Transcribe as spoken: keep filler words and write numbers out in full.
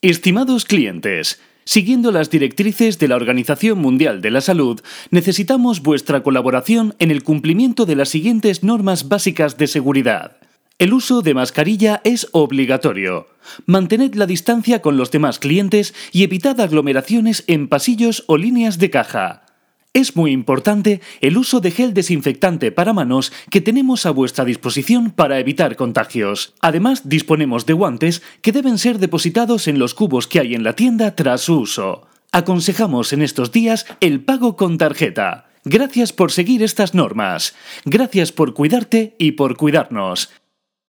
Estimados clientes, siguiendo las directrices de la Organización Mundial de la Salud, necesitamos vuestra colaboración en el cumplimiento de las siguientes normas básicas de seguridad. El uso de mascarilla es obligatorio. Mantened la distancia con los demás clientes y evitad aglomeraciones en pasillos o líneas de caja. Es muy importante el uso de gel desinfectante para manos que tenemos a vuestra disposición para evitar contagios. Además, disponemos de guantes que deben ser depositados en los cubos que hay en la tienda tras su uso. Aconsejamos en estos días el pago con tarjeta. Gracias por seguir estas normas. Gracias por cuidarte y por cuidarnos.